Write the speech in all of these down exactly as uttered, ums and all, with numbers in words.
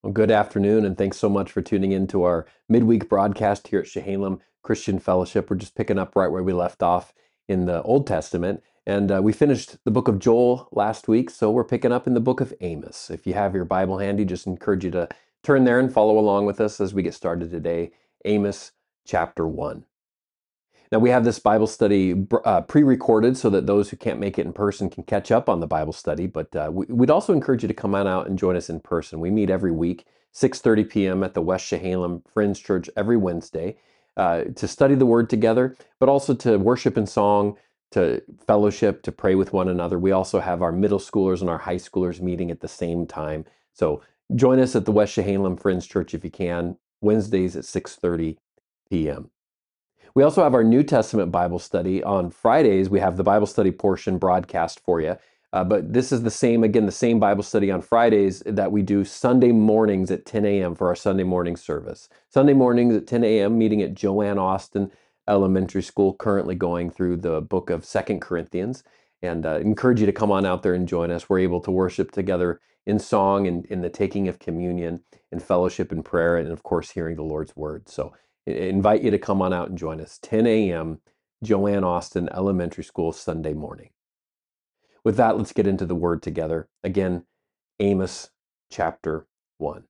Well, good afternoon, and thanks so much for tuning in to our midweek broadcast here at Chehalem Christian Fellowship. We're just picking up right where we left off in the Old Testament, and uh, we finished the book of Joel last week, so we're picking up in the book of Amos. If you have your Bible handy, just encourage you to turn there and follow along with us as we get started today. Amos chapter one. Now, we have this Bible study uh, pre-recorded so that those who can't make it in person can catch up on the Bible study, but uh, we, we'd also encourage you to come on out and join us in person. We meet every week, six thirty p.m. at the West Chehalem Friends Church every Wednesday uh, to study the Word together, but also to worship in song, to fellowship, to pray with one another. We also have our middle schoolers and our high schoolers meeting at the same time. So join us at the West Chehalem Friends Church if you can, Wednesdays at six thirty p.m. We also have our New Testament Bible study on Fridays. We have the Bible study portion broadcast for you. Uh, but this is the same, again, the same Bible study on Fridays that we do Sunday mornings at ten a.m. for our Sunday morning service. Sunday mornings at ten a.m., meeting at Joanne Austin Elementary School, currently going through the book of Second Corinthians. And uh, encourage you to come on out there and join us. We're able to worship together in song and in the taking of communion, in fellowship and prayer, and of course, hearing the Lord's word. So I invite you to come on out and join us, ten a.m., Joanne Austin Elementary School, Sunday morning. With that, let's get into the Word together. Again, Amos chapter one.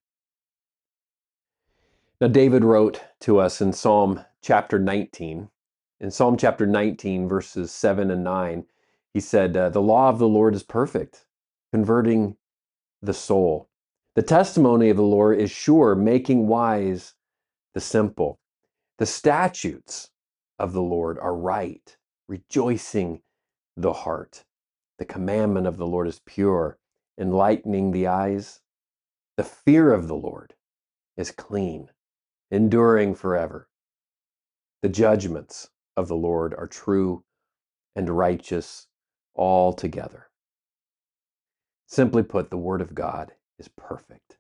Now, David wrote to us in Psalm chapter nineteen. In Psalm chapter nineteen, verses seven and nine, he said, uh, "The law of the Lord is perfect, converting the soul. The testimony of the Lord is sure, making wise the simple. The statutes of the Lord are right, rejoicing the heart. The commandment of the Lord is pure, enlightening the eyes. The fear of the Lord is clean, enduring forever. The judgments of the Lord are true and righteous altogether." Simply put, the Word of God is perfect.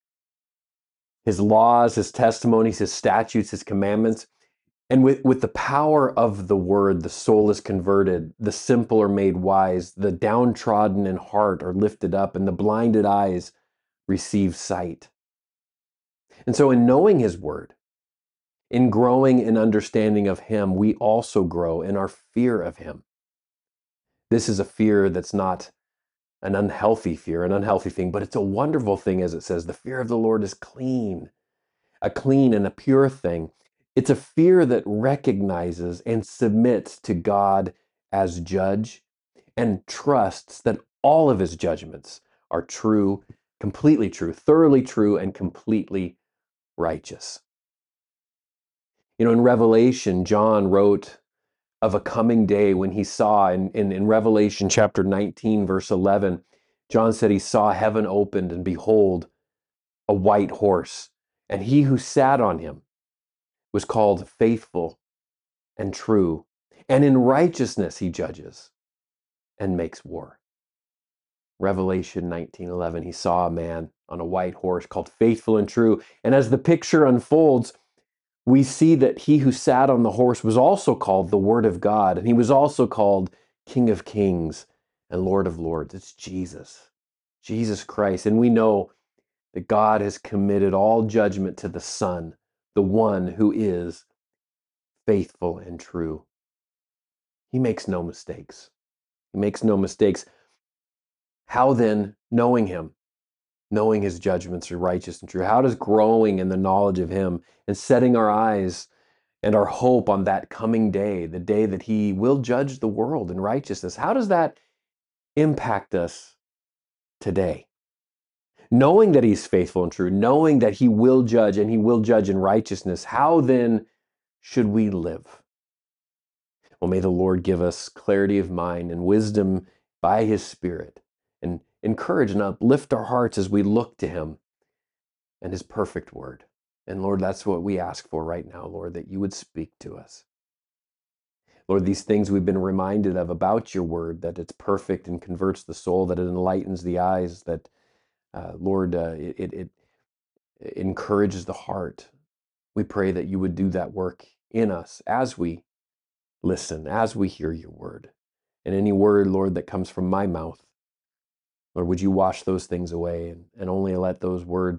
His laws, his testimonies, his statutes, his commandments. And with, with the power of the word, the soul is converted, the simple are made wise, the downtrodden in heart are lifted up, and the blinded eyes receive sight. And so in knowing his word, in growing in understanding of him, we also grow in our fear of him. This is a fear that's not an unhealthy fear, an unhealthy thing, but it's a wonderful thing, as it says, the fear of the Lord is clean, a clean and a pure thing. It's a fear that recognizes and submits to God as judge and trusts that all of his judgments are true, completely true, thoroughly true, and completely righteous. You know, in Revelation, John wrote of a coming day when he saw, in, in, in Revelation chapter nineteen, verse eleven, John said he saw heaven opened, and behold, a white horse, and he who sat on him was called Faithful and True, and in righteousness he judges and makes war. Revelation nineteen eleven, he saw a man on a white horse called Faithful and True. And as the picture unfolds, we see that he who sat on the horse was also called the Word of God, and he was also called King of Kings and Lord of Lords. It's Jesus, Jesus Christ. And we know that God has committed all judgment to the Son, the one who is faithful and true. He makes no mistakes. He makes no mistakes. How then, knowing him, knowing his judgments are righteous and true, how does growing in the knowledge of him and setting our eyes and our hope on that coming day, the day that he will judge the world in righteousness, how does that impact us today? Knowing that he's faithful and true, knowing that he will judge and he will judge in righteousness, how then should we live? Well, may the Lord give us clarity of mind and wisdom by his Spirit, and encourage and uplift our hearts as we look to him and his perfect word. And Lord, that's what we ask for right now, Lord, that you would speak to us. Lord, these things we've been reminded of about your word, that it's perfect and converts the soul, that it enlightens the eyes, that, uh, Lord, uh, it, it, it encourages the heart. We pray that you would do that work in us as we listen, as we hear your word. And any word, Lord, that comes from my mouth, Lord, would you wash those things away, and, and only let those words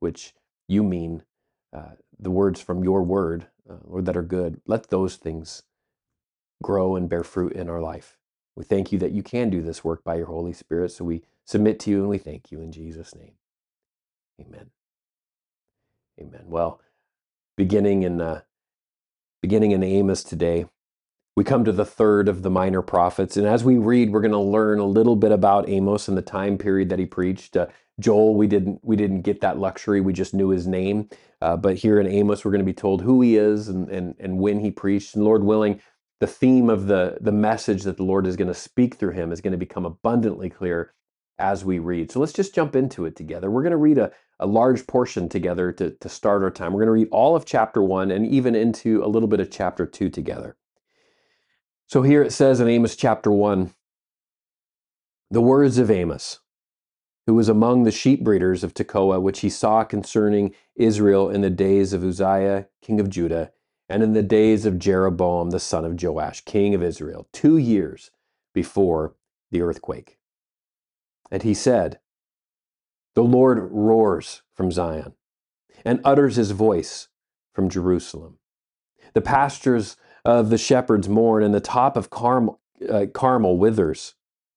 which you mean, uh, the words from your word, uh, Lord, that are good. Let those things grow and bear fruit in our life. We thank you that you can do this work by your Holy Spirit. So we submit to you and we thank you in Jesus' name. Amen. Amen. Well, beginning in uh, beginning in Amos today, we come to the third of the minor prophets. And as we read, we're going to learn a little bit about Amos and the time period that he preached. Uh, Joel, we didn't we didn't get that luxury. We just knew his name. Uh, but here in Amos, we're going to be told who he is and, and, and when he preached. And Lord willing, the theme of the, the message that the Lord is going to speak through him is going to become abundantly clear as we read. So let's just jump into it together. We're going to read a, a large portion together to, to start our time. We're going to read all of chapter one and even into a little bit of chapter two together. So here it says in Amos chapter one, the words of Amos, who was among the sheep breeders of Tekoa, which he saw concerning Israel in the days of Uzziah, king of Judah, and in the days of Jeroboam, the son of Joash, king of Israel, two years before the earthquake. And he said, the Lord roars from Zion and utters his voice from Jerusalem. The pastures of the shepherds mourn, and the top of Carmel, uh, Carmel withers.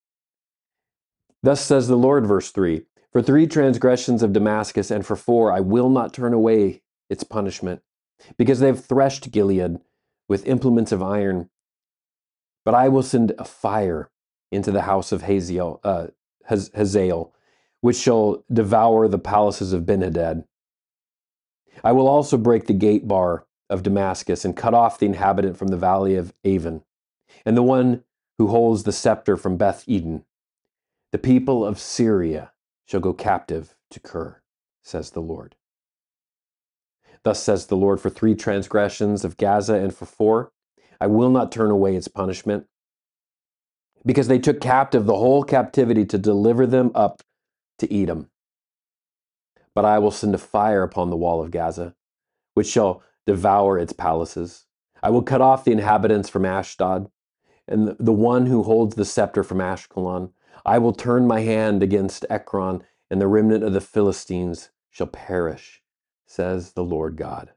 Thus says the Lord, verse three, for three transgressions of Damascus, and for four I will not turn away its punishment, because they have threshed Gilead with implements of iron. But I will send a fire into the house of Hazael, uh, Hazael, which shall devour the palaces of Ben-Hadad. I will also break the gate bar of Damascus and cut off the inhabitant from the valley of Avon, and the one who holds the scepter from Beth Eden. The people of Syria shall go captive to Kir, says the Lord. Thus says the Lord, for three transgressions of Gaza and for four, I will not turn away its punishment, because they took captive the whole captivity to deliver them up to Edom. But I will send a fire upon the wall of Gaza, which shall devour its palaces. I will cut off the inhabitants from Ashdod, and the one who holds the scepter from Ashkelon. I will turn my hand against Ekron, and the remnant of the Philistines shall perish, says the Lord God.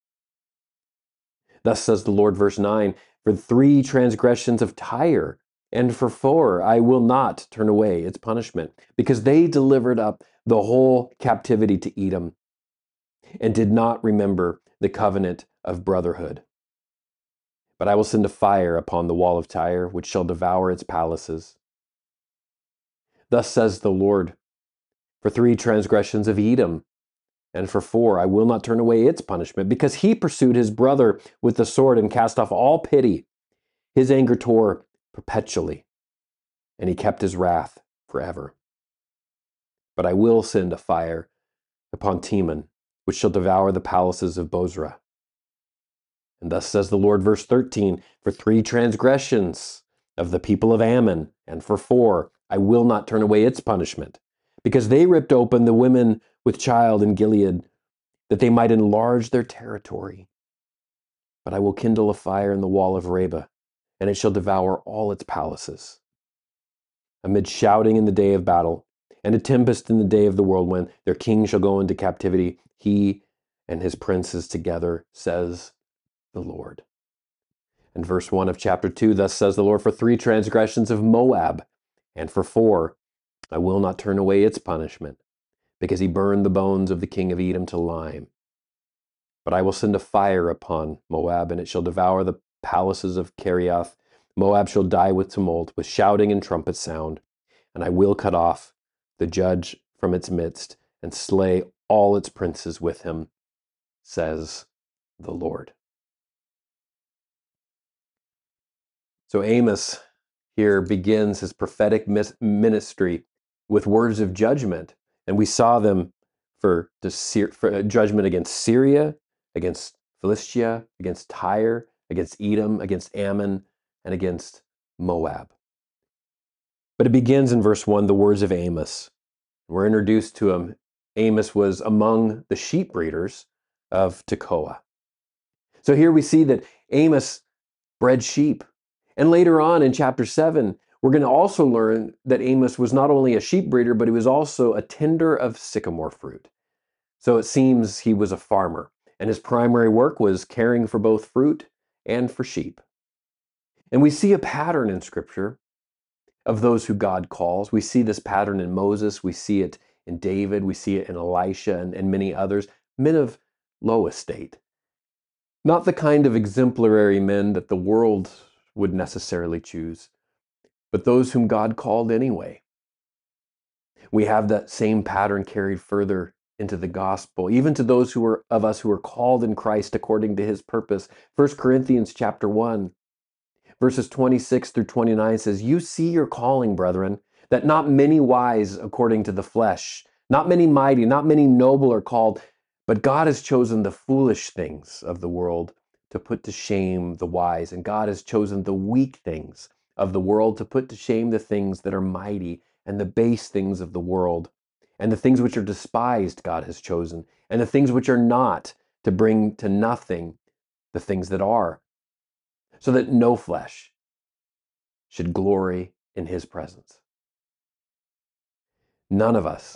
Thus says the Lord, verse nine, for three transgressions of Tyre, and for four I will not turn away its punishment, because they delivered up the whole captivity to Edom, and did not remember the covenant of brotherhood. But I will send a fire upon the wall of Tyre, which shall devour its palaces. Thus says the Lord, for three transgressions of Edom, and for four I will not turn away its punishment, because he pursued his brother with the sword and cast off all pity. His anger tore perpetually, and he kept his wrath forever. But I will send a fire upon Teman, which shall devour the palaces of Bozrah. And thus says the Lord, verse thirteen, for three transgressions of the people of Ammon, and for four I will not turn away its punishment, because they ripped open the women with child in Gilead, that they might enlarge their territory. But I will kindle a fire in the wall of Reba, and it shall devour all its palaces. Amid shouting in the day of battle, and a tempest in the day of the whirlwind, their king shall go into captivity, he and his princes together, says the Lord. And verse one of chapter two, thus says the Lord, for three transgressions of Moab, and for four I will not turn away its punishment, because he burned the bones of the king of Edom to lime. But I will send a fire upon Moab, and it shall devour the palaces of Kerioth. Moab shall die with tumult, with shouting and trumpet sound, and I will cut off the judge from its midst, and slay all its princes with him, says the Lord. So Amos here begins his prophetic ministry with words of judgment, and we saw them for, the, for judgment against Syria, against Philistia, against Tyre, against Edom, against Ammon, and against Moab. But it begins in verse one, the words of Amos. We're introduced to him. Amos was among the sheep breeders of Tekoa. So here we see that Amos bred sheep. And later on in chapter seven, we're going to also learn that Amos was not only a sheep breeder, but he was also a tender of sycamore fruit. So it seems he was a farmer, and his primary work was caring for both fruit and for sheep. And we see a pattern in Scripture of those who God calls. We see this pattern in Moses, we see it in David, we see it in Elisha and, and many others, men of low estate. Not the kind of exemplary men that the world would necessarily choose, but those whom God called anyway. We have that same pattern carried further into the gospel, even to those who are of us who are called in Christ according to his purpose. First Corinthians chapter one, verses twenty-six through twenty-nine says, "You see your calling, brethren, that not many wise according to the flesh, not many mighty, not many noble are called, but God has chosen the foolish things of the world to put to shame the wise, and God has chosen the weak things of the world to put to shame the things that are mighty, and the base things of the world, and the things which are despised God has chosen, and the things which are not, to bring to nothing the things that are, so that no flesh should glory in his presence." None of us,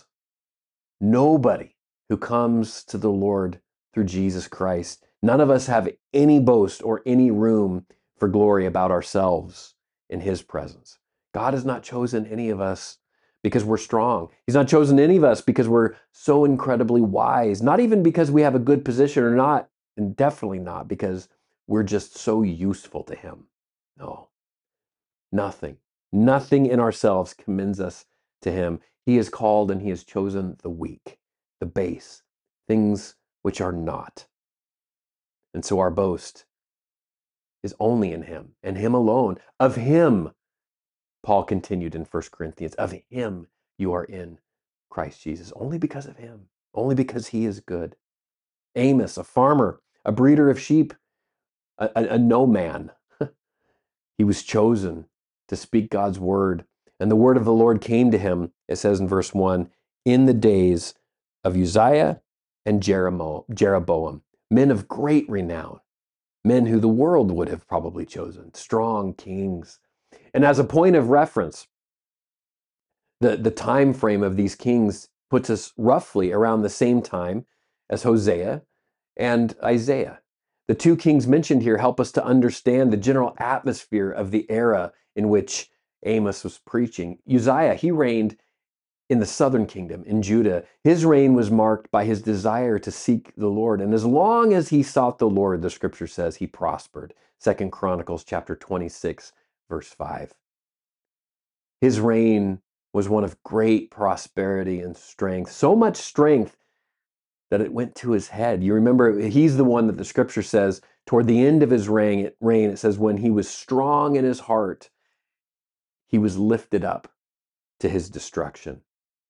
nobody who comes to the Lord through Jesus Christ, none of us have any boast or any room for glory about ourselves in his presence. God has not chosen any of us because we're strong. He's not chosen any of us because we're so incredibly wise, not even because we have a good position or not, and definitely not because we're just so useful to him. No, nothing, nothing in ourselves commends us to him. He has called and he has chosen the weak, the base, things which are not. And so our boast is only in him and him alone. Of him, Paul continued in First Corinthians, of him you are in Christ Jesus, only because of him, only because he is good. Amos, a farmer, a breeder of sheep, a, a, a no man. He was chosen to speak God's word. And the word of the Lord came to him, it says in verse one, in the days of Uzziah and Jeroboam, men of great renown, men who the world would have probably chosen, strong kings. And as a point of reference, the, the time frame of these kings puts us roughly around the same time as Hosea and Isaiah. The two kings mentioned here help us to understand the general atmosphere of the era in which Amos was preaching. Uzziah, he reigned in the southern kingdom, in Judah. His reign was marked by his desire to seek the Lord. And as long as he sought the Lord, the scripture says, he prospered. Second Chronicles chapter twenty-six, verse five. His reign was one of great prosperity and strength, so much strength that it went to his head. You remember, he's the one that the scripture says, toward the end of his reign, it, reign, it says, when he was strong in his heart, he was lifted up to his destruction.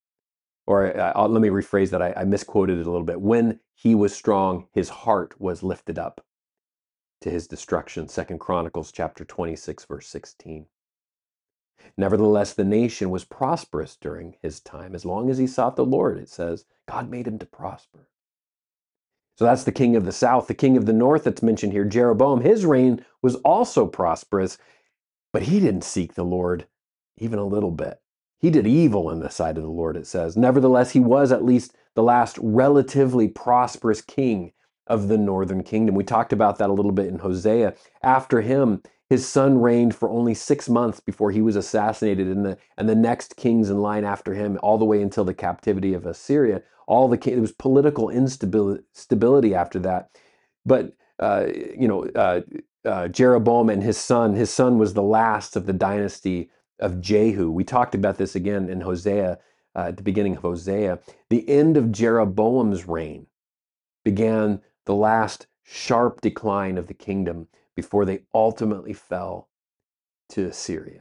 Or uh, let me rephrase that, I, I misquoted it a little bit. When he was strong, his heart was lifted up to his destruction. Second Chronicles chapter twenty-six, verse sixteen. Nevertheless, the nation was prosperous during his time. As long as he sought the Lord, it says, God made him to prosper. So that's the king of the south. The king of the north that's mentioned here, Jeroboam, his reign was also prosperous, but he didn't seek the Lord even a little bit. He did evil in the sight of the Lord, it says. Nevertheless, he was at least the last relatively prosperous king of the northern kingdom. We talked about that a little bit in Hosea. After him, his son reigned for only six months before he was assassinated, and the, and the next kings in line after him, all the way until the captivity of Assyria. All the there was political instability stability after that. But, uh, you know, uh, uh, Jeroboam and his son, his son was the last of the dynasty of Jehu. We talked about this again in Hosea, uh, at the beginning of Hosea. The end of Jeroboam's reign began the last sharp decline of the kingdom before they ultimately fell to Assyria.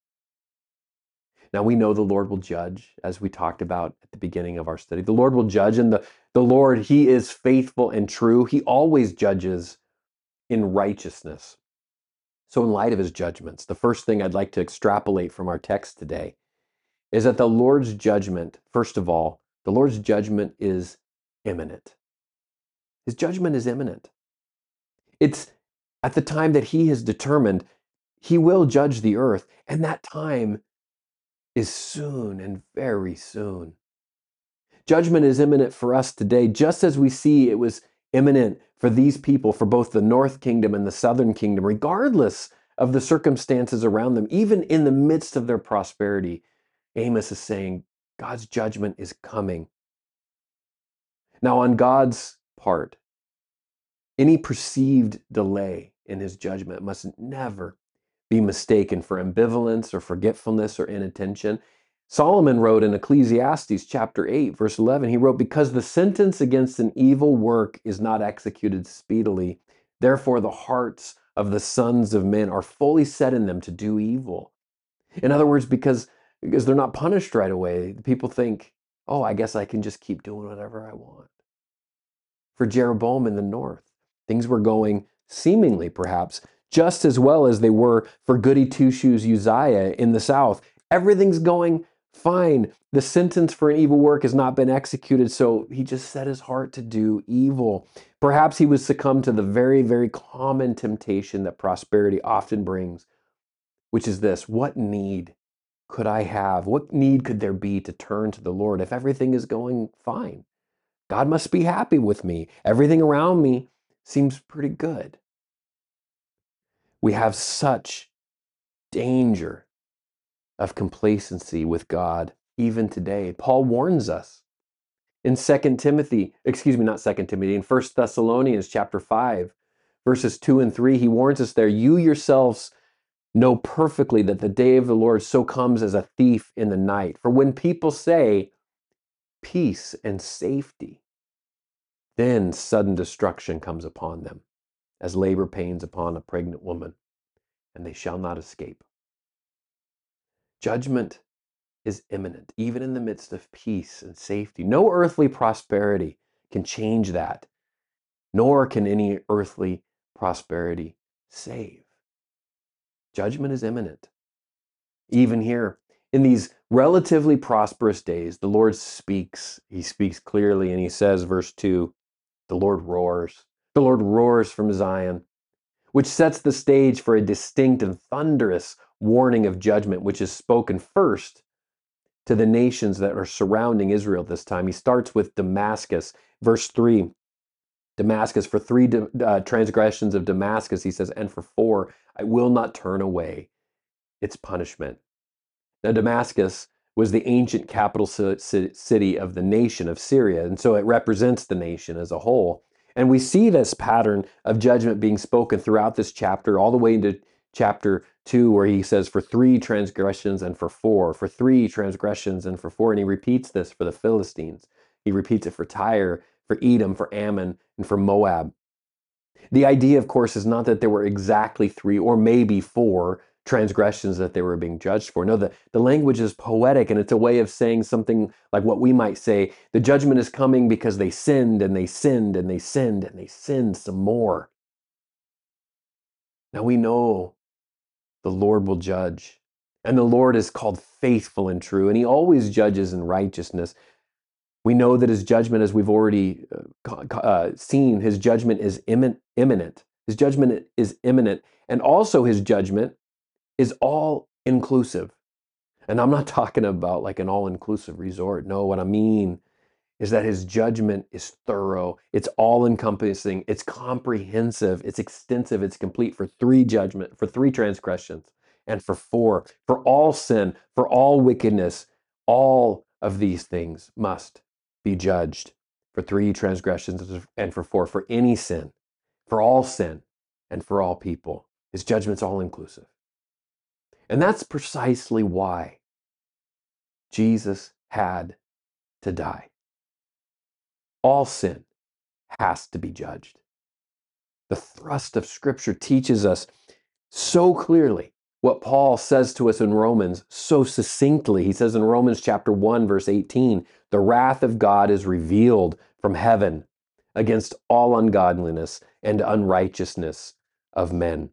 Now we know the Lord will judge, as we talked about at the beginning of our study. The Lord will judge, and the, the Lord, he is faithful and true. He always judges in righteousness. So in light of his judgments, the first thing I'd like to extrapolate from our text today is that the Lord's judgment, first of all, the Lord's judgment is imminent. His judgment is imminent. It's at the time that he has determined he will judge the earth, and that time is soon and very soon. Judgment is imminent for us today, just as we see it was imminent for these people, for both the north kingdom and the southern kingdom, regardless of the circumstances around them, even in the midst of their prosperity. Amos is saying God's judgment is coming. Now, on God's part, any perceived delay in his judgment must never be mistaken for ambivalence or forgetfulness or inattention. Solomon wrote in Ecclesiastes chapter eight, verse eleven, he wrote, "Because the sentence against an evil work is not executed speedily, therefore the hearts of the sons of men are fully set in them to do evil." In other words, because, because they're not punished right away, people think, oh, I guess I can just keep doing whatever I want. For Jeroboam in the north, things were going seemingly, perhaps, just as well as they were for goody two-shoes Uzziah in the south. Everything's going fine. The sentence for an evil work has not been executed, so he just set his heart to do evil. Perhaps he was succumbed to the very, very common temptation that prosperity often brings, which is this: what need could I have? What need could there be to turn to the Lord if everything is going fine? God must be happy with me. Everything around me seems pretty good. We have such danger of complacency with God even today. Paul warns us in Second Timothy, excuse me, not Second Timothy, in First Thessalonians chapter five, verses two and three, he warns us there, "You yourselves know perfectly that the day of the Lord so comes as a thief in the night. For when people say peace and safety, then sudden destruction comes upon them, as labor pains upon a pregnant woman, and they shall not escape." Judgment is imminent, even in the midst of peace and safety. No earthly prosperity can change that, nor can any earthly prosperity save. Judgment is imminent. Even here, in these relatively prosperous days, the Lord speaks. He speaks clearly, and he says, verse two, the Lord roars. The Lord roars from Zion, which sets the stage for a distinct and thunderous warning of judgment, which is spoken first to the nations that are surrounding Israel this time. He starts with Damascus, verse three. Damascus, for three uh, transgressions of Damascus, he says, and for four, I will not turn away its punishment. Now, Damascus was the ancient capital city of the nation of Syria, and so it represents the nation as a whole. And we see this pattern of judgment being spoken throughout this chapter, all the way into chapter two, where he says, for three transgressions and for four, for three transgressions and for four. And he repeats this for the Philistines. He repeats it for Tyre, for Edom, for Ammon, and for Moab. The idea, of course, is not that there were exactly three or maybe four transgressions that they were being judged for. No, the, the language is poetic, and it's a way of saying something like what we might say, the judgment is coming because they sinned and they sinned and they sinned and they sinned some more. Now we know the Lord will judge, and the Lord is called faithful and true, and he always judges in righteousness. We know that his judgment, as we've already uh, uh, seen, his judgment is imminent. His judgment is imminent, and also his judgment is all inclusive. And I'm not talking about like an all-inclusive resort. No, what I mean is that his judgment is thorough. It's all-encompassing. It's comprehensive. It's extensive. It's complete for three judgment, for three transgressions, and for four, for all sin, for all wickedness. All of these things must be judged for three transgressions and for four, for any sin, for all sin, and for all people. His judgment's all-inclusive. And that's precisely why Jesus had to die. All sin has to be judged. The thrust of Scripture teaches us so clearly what Paul says to us in Romans so succinctly. He says in Romans chapter one, verse eighteen, the wrath of God is revealed from heaven against all ungodliness and unrighteousness of men.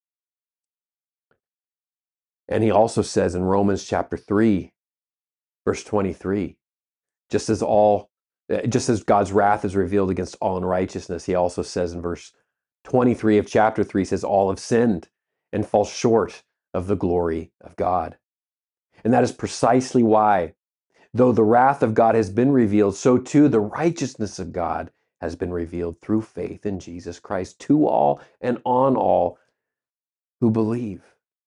And he also says in Romans chapter three, verse twenty-three, just as all, just as God's wrath is revealed against all unrighteousness, he also says in verse twenty-three of chapter three, says all have sinned and fall short of the glory of God. And that is precisely why though the wrath of God has been revealed, so too the righteousness of God has been revealed through faith in Jesus Christ to all and on all who believe.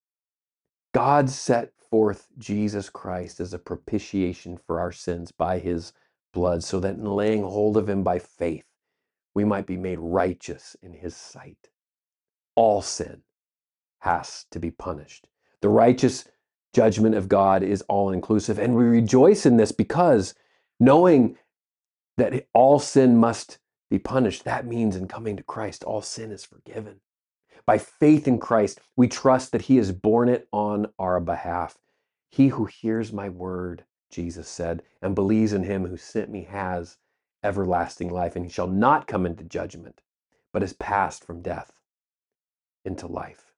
God set forth Jesus Christ as a propitiation for our sins by his blood, so that in laying hold of him by faith, we might be made righteous in his sight. All sin has to be punished. The righteous judgment of God is all inclusive, and we rejoice in this because knowing that all sin must be punished, that means in coming to Christ, all sin is forgiven. By faith in Christ, we trust that he has borne it on our behalf. He who hears my word, Jesus said, and believes in him who sent me has everlasting life, and he shall not come into judgment, but is passed from death into life.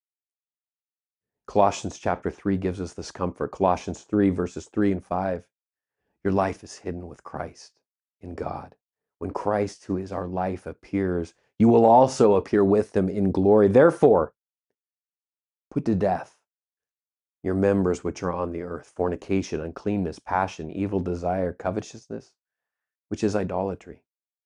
Colossians chapter three gives us this comfort. Colossians three, verses three and five. Your life is hidden with Christ in God. When Christ, who is our life, appears, you will also appear with him in glory. Therefore, put to death your members which are on the earth: fornication, uncleanness, passion, evil desire, covetousness, which is idolatry.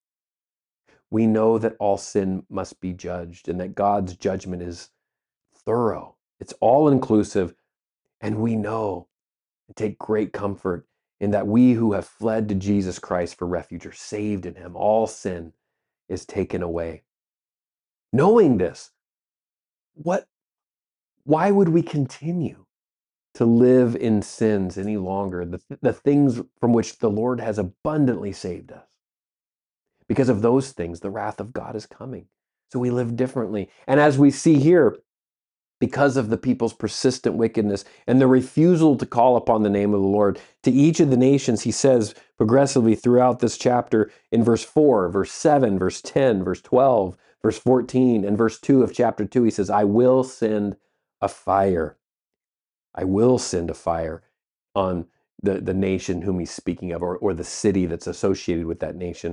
We know that all sin must be judged and that God's judgment is thorough. It's all inclusive. And we know and take great comfort in that we who have fled to Jesus Christ for refuge are saved in him. All sin is taken away. Knowing this, what, why would we continue to live in sins any longer? The, the things from which the Lord has abundantly saved us. Because of those things, the wrath of God is coming. So we live differently. And as we see here, because of the people's persistent wickedness and the refusal to call upon the name of the Lord, to each of the nations, he says progressively throughout this chapter in verse four, verse seven, verse ten, verse twelve, verse fourteen, and verse two of chapter two, he says, I will send a fire. I will send a fire on the, the nation whom he's speaking of, or, or the city that's associated with that nation.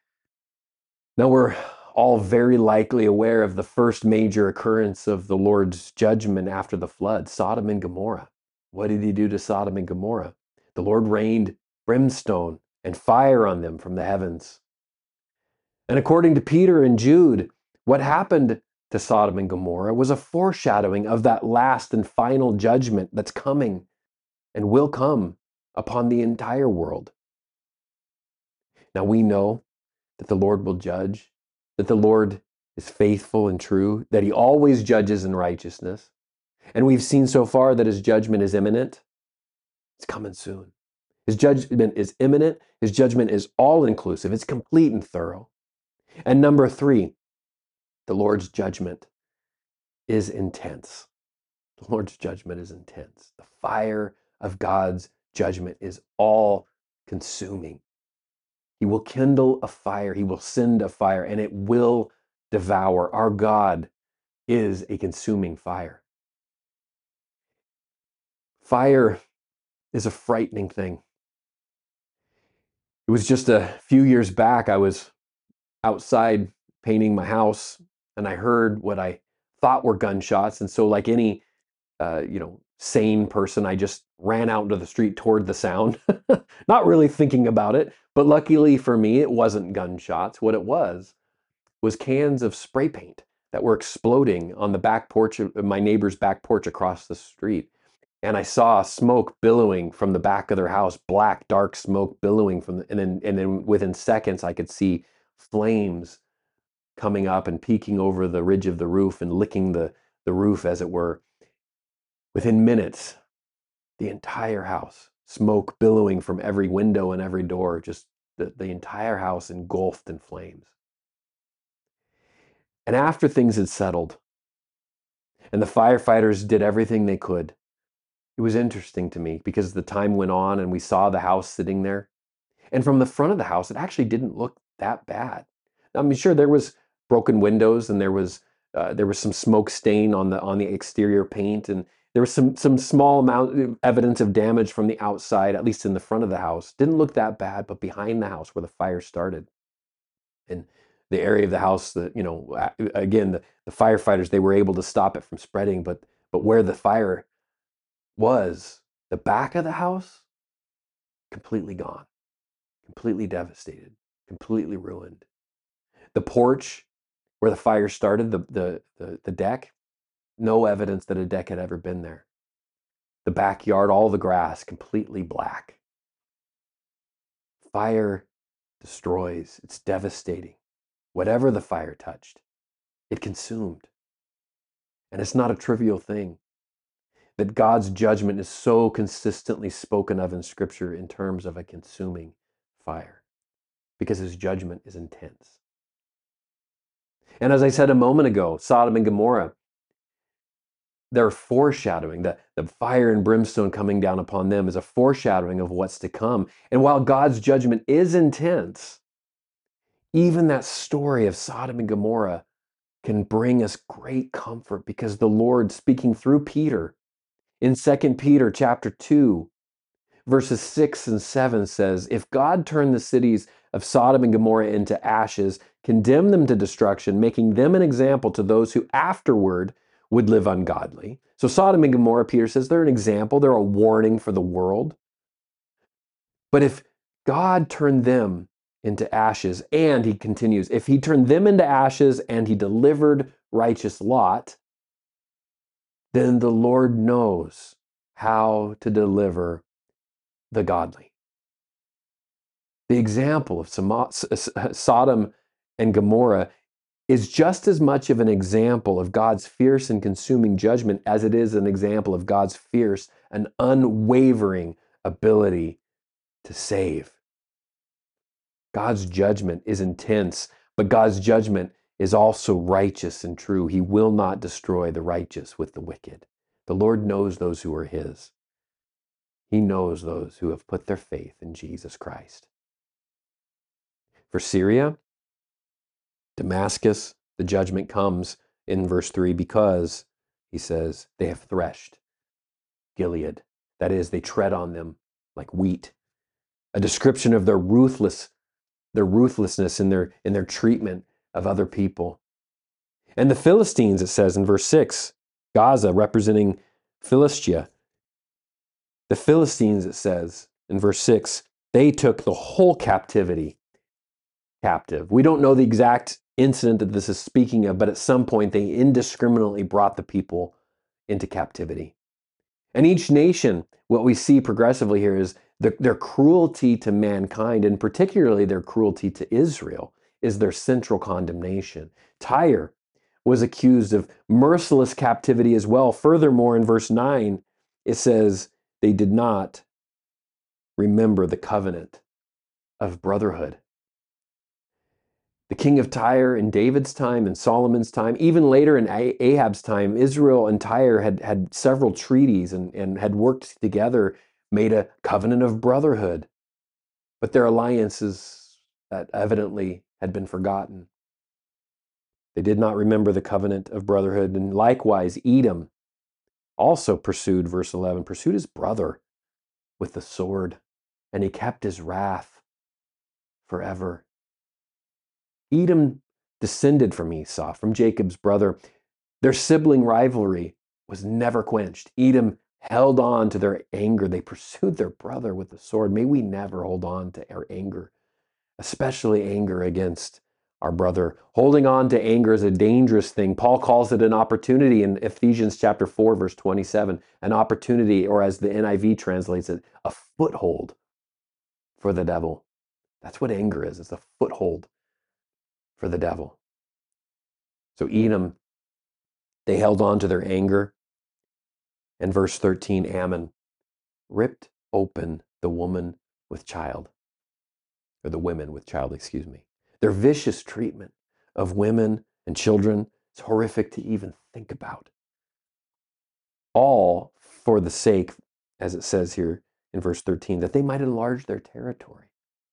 Now we're all very likely aware of the first major occurrence of the Lord's judgment after the flood, Sodom and Gomorrah. What did he do to Sodom and Gomorrah? The Lord rained brimstone and fire on them from the heavens. And according to Peter and Jude, what happened to Sodom and Gomorrah was a foreshadowing of that last and final judgment that's coming and will come upon the entire world. Now we know that the Lord will judge, that the Lord is faithful and true, that he always judges in righteousness. And we've seen so far that his judgment is imminent. It's coming soon. His judgment is imminent. His judgment is all-inclusive. It's complete and thorough. And number three, the Lord's judgment is intense. The Lord's judgment is intense. The fire of God's judgment is all-consuming. He will kindle a fire. He will send a fire, and it will devour. Our God is a consuming fire. Fire is a frightening thing. It was just a few years back, I was outside painting my house, and I heard what I thought were gunshots. And so like any uh, you know, sane person, I just ran out into the street toward the sound, not really thinking about it. But luckily for me, it wasn't gunshots. What it was was cans of spray paint that were exploding on the back porch of my neighbor's back porch across the street. And I saw smoke billowing from the back of their house, black, dark smoke billowing from the, and then and then within seconds I could see flames coming up and peeking over the ridge of the roof and licking the, the roof, as it were. Within minutes, the entire house, smoke billowing from every window and every door, just the, the entire house engulfed in flames. And after things had settled and the firefighters did everything they could, it was interesting to me because the time went on and we saw the house sitting there. And from the front of the house, it actually didn't look that bad. I mean, sure, there was broken windows and there was uh, there was some smoke stain on the on the exterior paint, and there was some some small amount of evidence of damage from the outside, at least in the front of the house. Didn't look that bad, but behind the house where the fire started, and the area of the house that, you know, again, the, the firefighters, they were able to stop it from spreading, but but where the fire was, the back of the house, completely gone, completely devastated, completely ruined. The porch where the fire started, the, the, the, the deck, no evidence that a deck had ever been there. The backyard, all the grass, completely black. Fire destroys, it's devastating. Whatever the fire touched, it consumed. And it's not a trivial thing that God's judgment is so consistently spoken of in Scripture in terms of a consuming fire, because his judgment is intense. And as I said a moment ago, Sodom and Gomorrah, they're foreshadowing. The, the fire and brimstone coming down upon them is a foreshadowing of what's to come. And while God's judgment is intense, even that story of Sodom and Gomorrah can bring us great comfort, because the Lord, speaking through Peter in Second Peter chapter two, verses six and seven says, if God turned the cities of Sodom and Gomorrah into ashes, condemned them to destruction, making them an example to those who afterward would live ungodly. So Sodom and Gomorrah, Peter says, they're an example, they're a warning for the world. But if God turned them into ashes, and he continues, if he turned them into ashes and he delivered righteous Lot, then the Lord knows how to deliver the godly. The example of Sodom and Gomorrah is just as much of an example of God's fierce and consuming judgment as it is an example of God's fierce and unwavering ability to save. God's judgment is intense, but God's judgment is also righteous and true. He will not destroy the righteous with the wicked. The Lord knows those who are his. He knows those who have put their faith in Jesus Christ. For Syria, Damascus, the judgment comes in verse three because, he says, they have threshed Gilead. That is, they tread on them like wheat. A description of their ruthless, their ruthlessness in their, in their treatment of other people. And the Philistines, it says in verse six, Gaza representing Philistia. The Philistines, it says in verse six, they took the whole captivity captive. We don't know the exact incident that this is speaking of, but at some point they indiscriminately brought the people into captivity. And each nation, what we see progressively here is the, their cruelty to mankind, and particularly their cruelty to Israel, is their central condemnation. Tyre was accused of merciless captivity as well. Furthermore, in verse nine, it says they did not remember the covenant of brotherhood. The king of Tyre in David's time, in Solomon's time, even later in Ahab's time, Israel and Tyre had, had several treaties and, and had worked together, made a covenant of brotherhood. But their alliances that evidently had been forgotten. They did not remember the covenant of brotherhood. And likewise, Edom also pursued, verse eleven, pursued his brother with the sword, and he kept his wrath forever. Edom descended from Esau, from Jacob's brother. Their sibling rivalry was never quenched. Edom held on to their anger. They pursued their brother with the sword. May we never hold on to our anger, especially anger against our brother. Holding on to anger is a dangerous thing. Paul calls it an opportunity in Ephesians chapter four, verse twenty-seven, an opportunity, or as the N I V translates it, a foothold for the devil. That's what anger is. It's a foothold for the devil. So Edom, they held on to their anger. And verse thirteen, Ammon ripped open the woman with child, or the women with child, excuse me. Their vicious treatment of women and children is horrific to even think about. All for the sake, as it says here in verse thirteen, that they might enlarge their territory.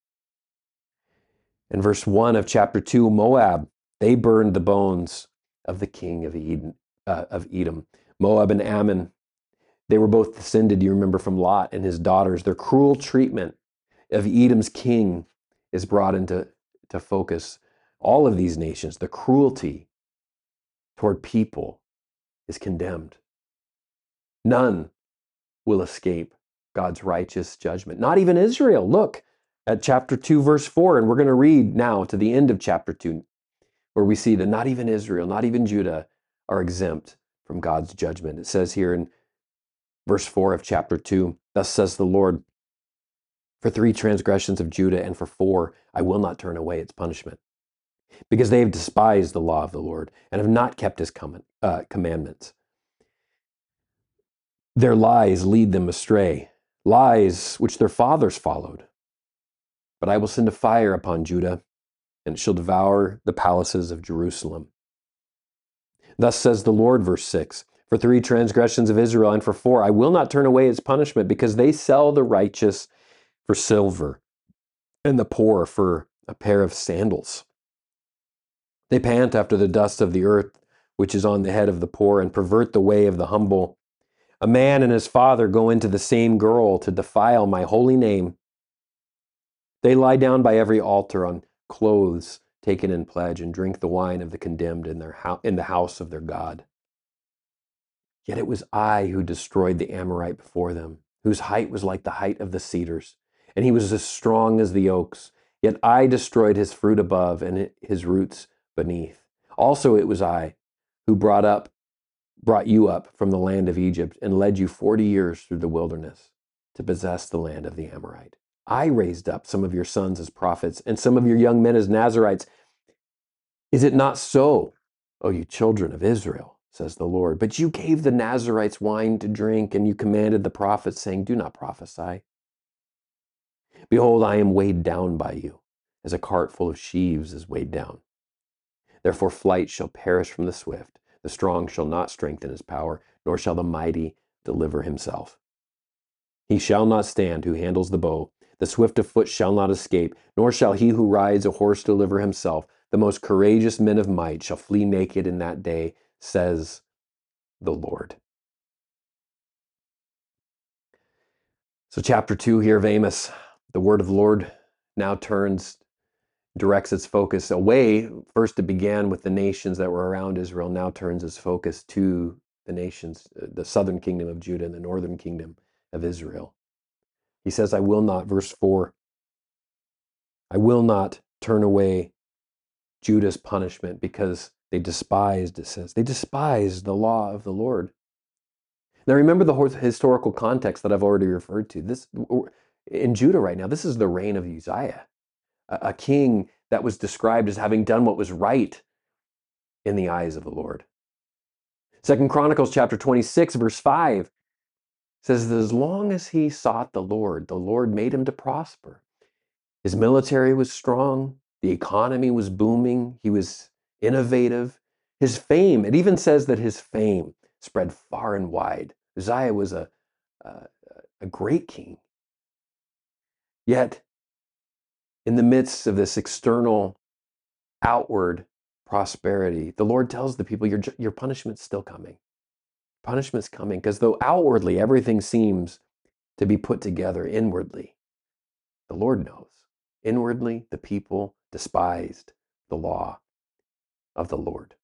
In verse one of chapter two, Moab, they burned the bones of the king of Eden, uh, of Edom. Moab and Ammon, they were both descended, you remember, from Lot and his daughters. Their cruel treatment of Edom's king is brought into to focus. All of these nations, the cruelty toward people is condemned. None will escape God's righteous judgment. Not even Israel. Look at chapter two, verse four, and we're going to read now to the end of chapter two, where we see that not even Israel, not even Judah are exempt from God's judgment. It says here in verse four of chapter two, thus says the Lord, for three transgressions of Judah and for four, I will not turn away its punishment, because they have despised the law of the Lord and have not kept his com- uh, commandments. Their lies lead them astray, lies which their fathers followed. But I will send a fire upon Judah, and it shall devour the palaces of Jerusalem. Thus says the Lord, verse six, for three transgressions of Israel and for four, I will not turn away its punishment, because they sell the righteous for silver and the poor for a pair of sandals. They pant after the dust of the earth, which is on the head of the poor, and pervert the way of the humble. A man and his father go into the same girl to defile my holy name. They lie down by every altar on clothes taken in pledge, and drink the wine of the condemned in, their ho- in the house of their God. Yet it was I who destroyed the Amorite before them, whose height was like the height of the cedars, and he was as strong as the oaks. Yet I destroyed his fruit above and his roots beneath. Also it was I who brought up, brought you up from the land of Egypt and led you forty years through the wilderness to possess the land of the Amorite. I raised up some of your sons as prophets and some of your young men as Nazirites. Is it not so, O you children of Israel, says the Lord? But you gave the Nazirites wine to drink, and you commanded the prophets, saying, do not prophesy. Behold, I am weighed down by you, as a cart full of sheaves is weighed down. Therefore flight shall perish from the swift. The strong shall not strengthen his power, nor shall the mighty deliver himself. He shall not stand who handles the bow. The swift of foot shall not escape, nor shall he who rides a horse deliver himself. The most courageous men of might shall flee naked in that day, says the Lord. So chapter two here of Amos, the word of the Lord now turns, directs its focus away. First it began with the nations that were around Israel, now turns its focus to the nations, the southern kingdom of Judah and the northern kingdom of Israel. He says, I will not, verse four, I will not turn away Judah's punishment because they despised, it says, they despised the law of the Lord. Now remember the historical context that I've already referred to. This in Judah right now, this is the reign of Uzziah, a king that was described as having done what was right in the eyes of the Lord. Second Chronicles chapter twenty-six, verse five says that as long as he sought the Lord, the Lord made him to prosper. His military was strong. The economy was booming. He was innovative. His fame, it even says that his fame spread far and wide. Uzziah was a, a, a great king. Yet, in the midst of this external, outward prosperity, the Lord tells the people, your, your punishment's still coming. Punishment's coming, because though outwardly everything seems to be put together, inwardly, the Lord knows. Inwardly, the people despised the law of the Lord.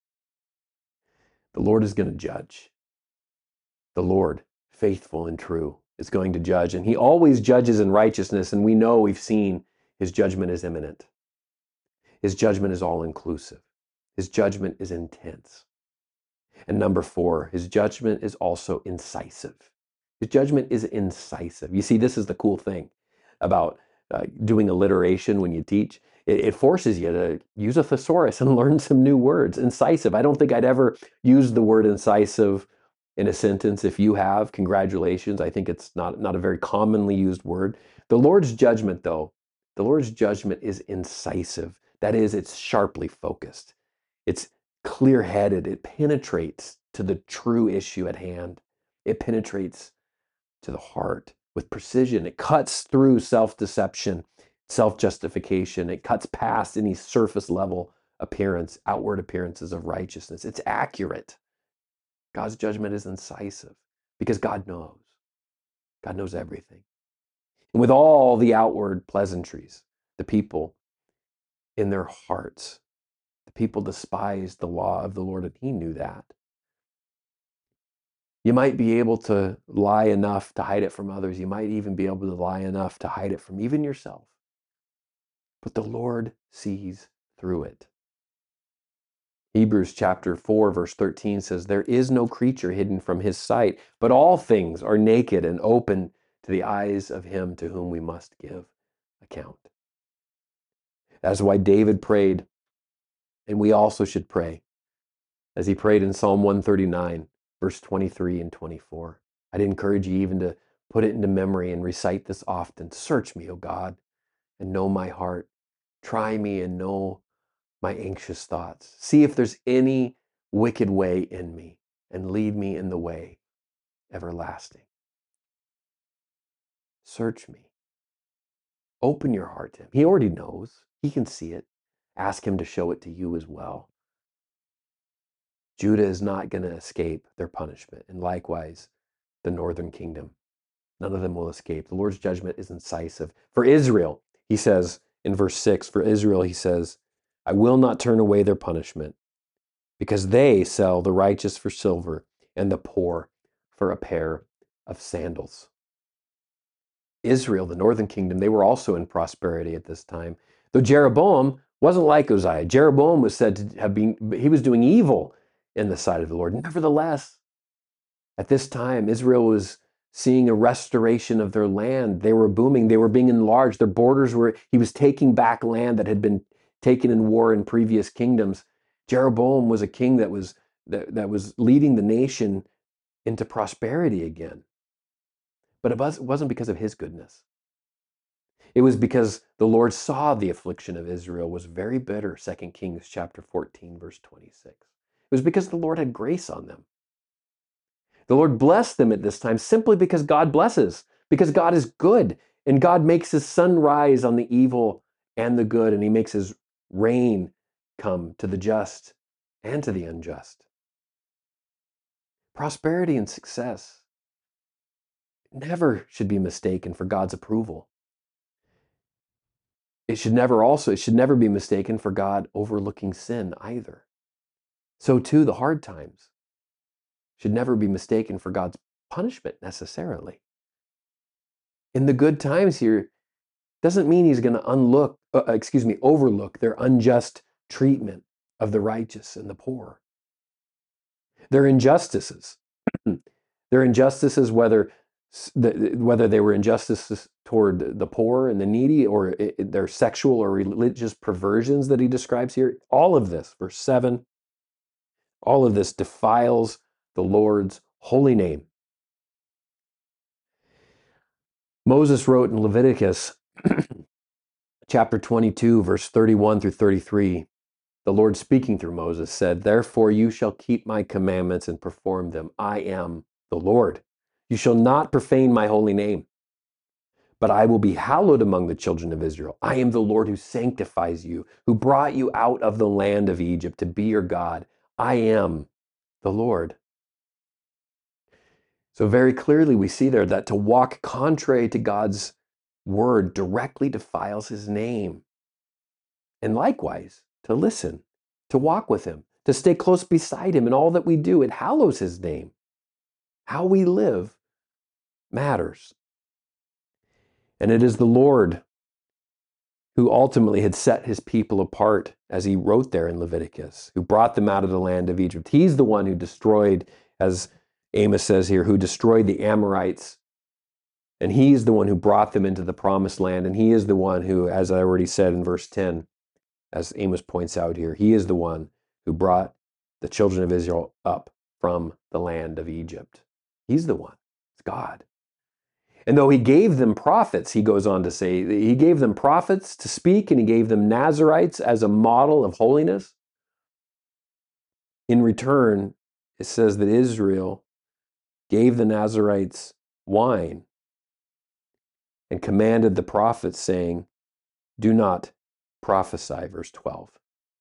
The Lord is going to judge. The Lord, faithful and true, is going to judge. And he always judges in righteousness. And we know, we've seen, his judgment is imminent. His judgment is all-inclusive. His judgment is intense. And number four, his judgment is also incisive. His judgment is incisive. You see, this is the cool thing about uh, doing alliteration when you teach. It, it forces you to use a thesaurus and learn some new words. Incisive. I don't think I'd ever use the word incisive in a sentence. If you have, congratulations. I think it's not, not a very commonly used word. The Lord's judgment, though, the Lord's judgment is incisive. That is, it's sharply focused. It's clear-headed. It penetrates to the true issue at hand. It penetrates to the heart with precision. It cuts through self-deception, self-justification. It cuts past any surface level appearance, outward appearances of righteousness. It's accurate. God's judgment is incisive because God knows. God knows everything. And with all the outward pleasantries, the people in their hearts, the people despised the law of the Lord, and he knew that. You might be able to lie enough to hide it from others. You might even be able to lie enough to hide it from even yourself. But the Lord sees through it. Hebrews chapter four, verse thirteen says, "There is no creature hidden from his sight, but all things are naked and open to the eyes of him to whom we must give account." That's why David prayed, and we also should pray, as he prayed in Psalm one thirty-nine, verse twenty-three and twenty-four. I'd encourage you even to put it into memory and recite this often. "Search me, O God, and know my heart. Try me and know my anxious thoughts. See if there's any wicked way in me, and lead me in the way everlasting." Search me. Open your heart to him. He already knows. He can see it. Ask him to show it to you as well. Judah is not going to escape their punishment, and likewise the northern kingdom. None of them will escape. The Lord's judgment is incisive. For Israel, he says in verse six, for Israel, he says, "I will not turn away their punishment, because they sell the righteous for silver and the poor for a pair of sandals." Israel, the northern kingdom, they were also in prosperity at this time. Though Jeroboam wasn't like Uzziah. Jeroboam was said to have been, he was doing evil in the sight of the Lord. Nevertheless, at this time, Israel was seeing a restoration of their land. They were booming. They were being enlarged. Their borders were, he was taking back land that had been taken in war in previous kingdoms. Jeroboam was a king that was, that, that was leading the nation into prosperity again. But it, was, it wasn't because of his goodness. It was because the Lord saw the affliction of Israel was very bitter, Second Kings chapter fourteen, verse twenty-six. It was because the Lord had grace on them. The Lord blessed them at this time simply because God blesses, because God is good, and God makes his sun rise on the evil and the good, and he makes his rain come to the just and to the unjust. Prosperity and success never should be mistaken for God's approval. It should never also, it should never be mistaken for God overlooking sin either. So too, the hard times should never be mistaken for God's punishment necessarily. In the good times here, doesn't mean he's going to unlook, uh, excuse me, overlook their unjust treatment of the righteous and the poor. Their injustices. Their injustices, whether whether they were injustices toward the poor and the needy, or their sexual or religious perversions that he describes here, all of this, verse seven, all of this defiles the Lord's holy name. Moses wrote in Leviticus chapter twenty-two, verse thirty-one through thirty-three, the Lord speaking through Moses said, "Therefore you shall keep my commandments and perform them. I am the Lord. You shall not profane my holy name, but I will be hallowed among the children of Israel. I am the Lord who sanctifies you, who brought you out of the land of Egypt to be your God. I am the Lord." So very clearly we see there that to walk contrary to God's word directly defiles his name. And likewise, to listen, to walk with him, to stay close beside him in all that we do, it hallows his name. How we live matters. And it is the Lord who ultimately had set his people apart, as he wrote there in Leviticus, who brought them out of the land of Egypt. He's the one who destroyed, as Amos says here, who destroyed the Amorites. And he's the one who brought them into the promised land. And he is the one who, as I already said in verse ten, as Amos points out here, he is the one who brought the children of Israel up from the land of Egypt. He's the one. It's God. And though he gave them prophets, he goes on to say, he gave them prophets to speak, and he gave them Nazarites as a model of holiness. In return, it says that Israel gave the Nazarites wine and commanded the prophets, saying, "Do not prophesy," verse twelve.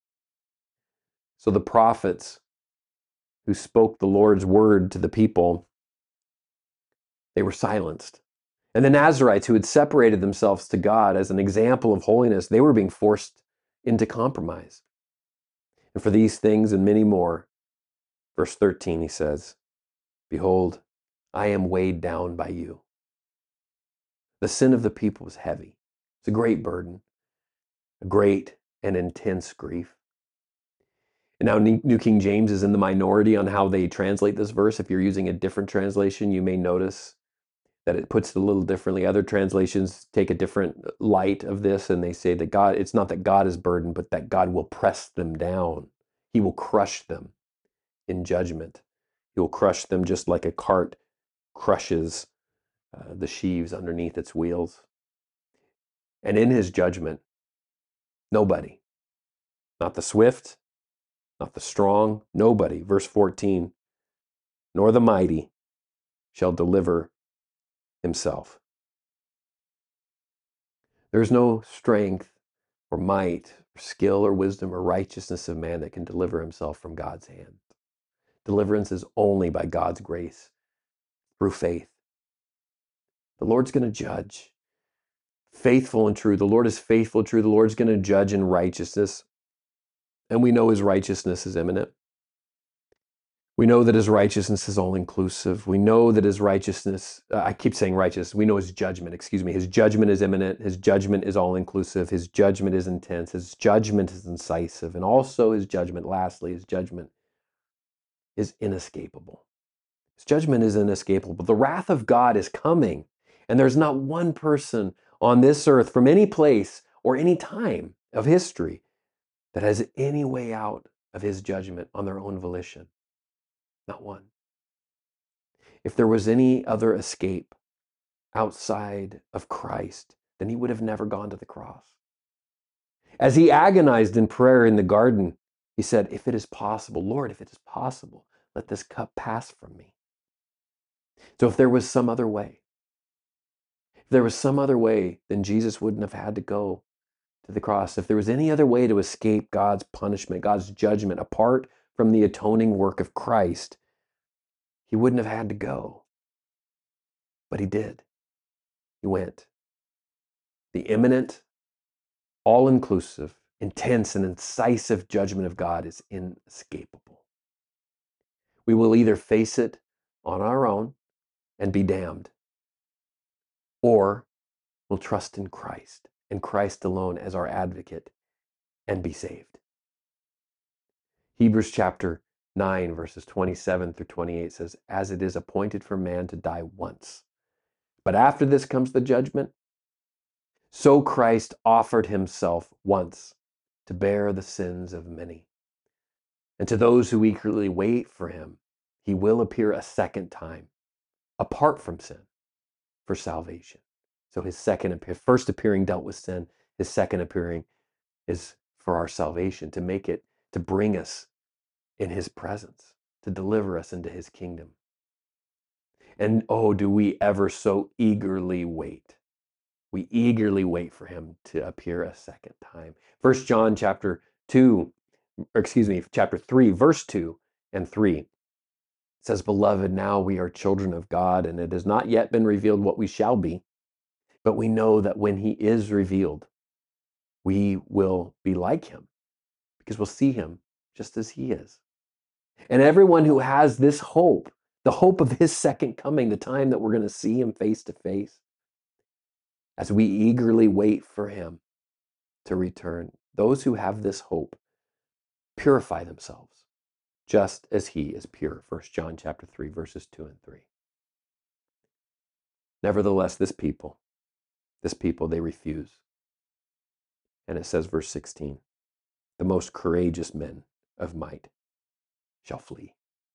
So the prophets who spoke the Lord's word to the people, they were silenced. And the Nazarites, who had separated themselves to God as an example of holiness, they were being forced into compromise. And for these things and many more, verse thirteen, he says, Behold, I am weighed down by you. The sin of the people is heavy. It's a great burden, a great and intense grief. And now New King James is in the minority on how they translate this verse. If you're using a different translation, you may notice that it puts it a little differently. Other translations take a different light of this, and they say that God, it's not that God is burdened, but that God will press them down. He will crush them in judgment. He will crush them just like a cart crushes uh, the sheaves underneath its wheels. And in his judgment, nobody, not the swift, not the strong, nobody, verse fourteen, nor the mighty shall deliver himself. There's no strength or might, or skill or wisdom or righteousness of man that can deliver himself from God's hand. Deliverance is only by God's grace, through faith. The Lord's going to judge. Faithful and true. The Lord is faithful and true. The Lord's going to judge in righteousness. And we know his righteousness is imminent. We know that his righteousness is all-inclusive. We know that his righteousness, uh, I keep saying righteous, we know his judgment, excuse me. His judgment is imminent. His judgment is all-inclusive. His judgment is intense. His judgment is incisive. And also his judgment, lastly, his judgment is inescapable. His judgment is inescapable. The wrath of God is coming. And there's not one person on this earth from any place or any time of history that has any way out of his judgment on their own volition. Not one. If there was any other escape outside of Christ, then he would have never gone to the cross. As he agonized in prayer in the garden, he said, if it is possible, Lord, if it is possible, let this cup pass from me. So if there was some other way, if there was some other way, then Jesus wouldn't have had to go to the cross. If there was any other way to escape God's punishment, God's judgment, apart from the atoning work of Christ, he wouldn't have had to go. But he did. He went. The imminent, all-inclusive, intense, and incisive judgment of God is inescapable. We will either face it on our own and be damned, or we'll trust in Christ and Christ alone as our advocate and be saved. Hebrews chapter nine, verses twenty-seven through twenty-eight says, as it is appointed for man to die once, but after this comes the judgment, so Christ offered himself once to bear the sins of many. And to those who eagerly wait for him, he will appear a second time, apart from sin, for salvation. So his second appear, first appearing dealt with sin. His second appearing is for our salvation, to make it, to bring us in his presence, to deliver us into his kingdom. And oh, do we ever so eagerly wait. We eagerly wait for him to appear a second time. First John chapter two, or excuse me, chapter three, verse two and three. It says, beloved, now we are children of God, and it has not yet been revealed what we shall be, but we know that when he is revealed, we will be like him, because we'll see him just as he is. And everyone who has this hope, the hope of his second coming, the time that we're going to see him face to face, as we eagerly wait for him to return, those who have this hope purify themselves just as he is pure. First John chapter three, verses two and three. Nevertheless, this people, this people, they refuse. And it says, verse sixteen, the most courageous men of might shall flee.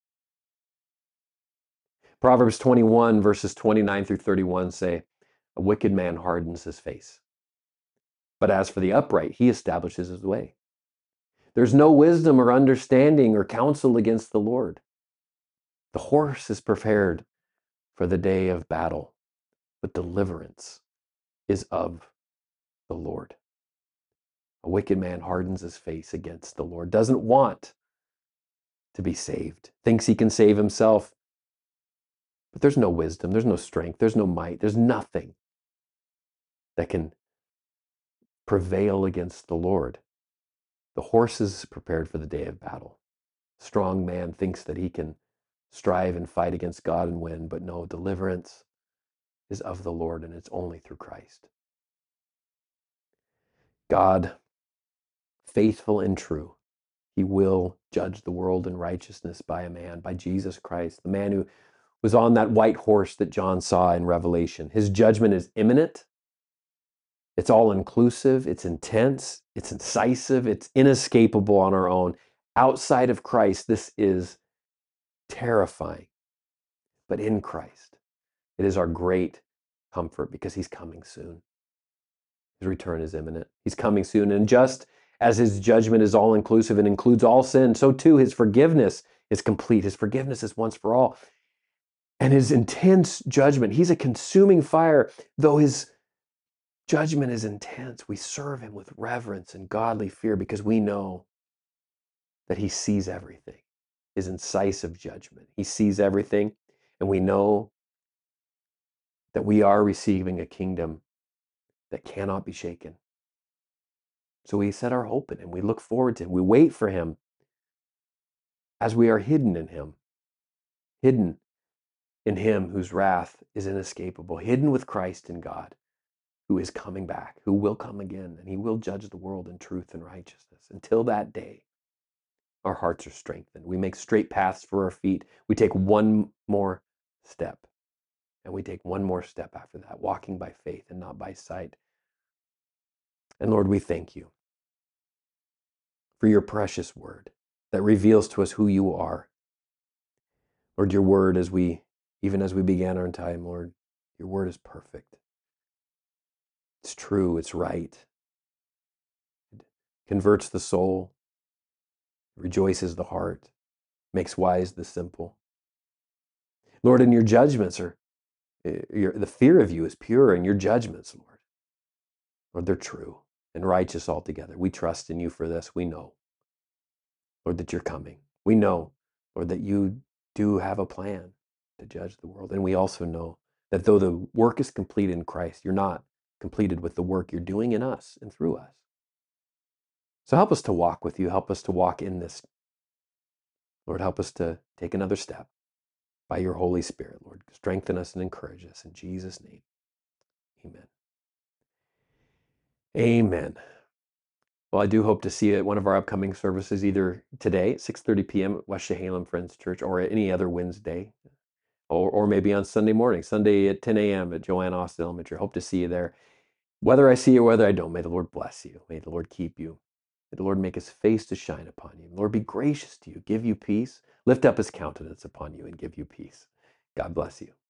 Proverbs twenty-one, verses twenty-nine through thirty-one say, a wicked man hardens his face, but as for the upright, he establishes his way. There's no wisdom or understanding or counsel against the Lord. The horse is prepared for the day of battle, but deliverance is of the Lord. A wicked man hardens his face against the Lord, doesn't want to be saved, thinks he can save himself. But there's no wisdom, there's no strength, there's no might, there's nothing that can prevail against the Lord. The horse is prepared for the day of battle. Strong man thinks that he can strive and fight against God and win, but no, deliverance is of the Lord, and it's only through Christ. God, faithful and true, he will judge the world in righteousness by a man, by Jesus Christ, the man who was on that white horse that John saw in Revelation. His judgment is imminent. It's all inclusive. It's intense. It's incisive. It's inescapable on our own. Outside of Christ, this is terrifying. But in Christ, it is our great comfort because he's coming soon. His return is imminent. He's coming soon. And just as his judgment is all inclusive and includes all sin, so too his forgiveness is complete. His forgiveness is once for all. And his intense judgment, he's a consuming fire. Though his judgment is intense, we serve him with reverence and godly fear because we know that he sees everything. His incisive judgment, he sees everything. And we know that we are receiving a kingdom that cannot be shaken. So we set our hope in him. We look forward to him. We wait for him as we are hidden in him, hidden in him whose wrath is inescapable, hidden with Christ in God, who is coming back, who will come again, and he will judge the world in truth and righteousness. Until that day, our hearts are strengthened. We make straight paths for our feet. We take one more step, and we take one more step after that, walking by faith and not by sight. And Lord, we thank you for your precious word that reveals to us who you are. Lord, your word, as we, even as we began our time, Lord, your word is perfect. It's true, it's right. It converts the soul, rejoices the heart, makes wise the simple. Lord, and your judgments are, your, the fear of you is pure, and your judgments, Lord, Lord, they're true and righteous altogether. We trust in you for this. We know, Lord, that you're coming. We know, Lord, that you do have a plan to judge the world. And we also know that though the work is complete in Christ, you're not completed with the work you're doing in us and through us. So help us to walk with you. Help us to walk in this. Lord, help us to take another step by your Holy Spirit, Lord. Strengthen us and encourage us. In Jesus' name, amen. Amen. Well, I do hope to see you at one of our upcoming services, either today at six thirty p.m. at West Chehalem Friends Church, or any other Wednesday, or, or maybe on Sunday morning, Sunday at ten a.m. at Joanne Austin Elementary. Hope to see you there. Whether I see you or whether I don't, may the Lord bless you. May the Lord keep you. May the Lord make his face to shine upon you. The Lord be gracious to you, give you peace, lift up his countenance upon you, and give you peace. God bless you.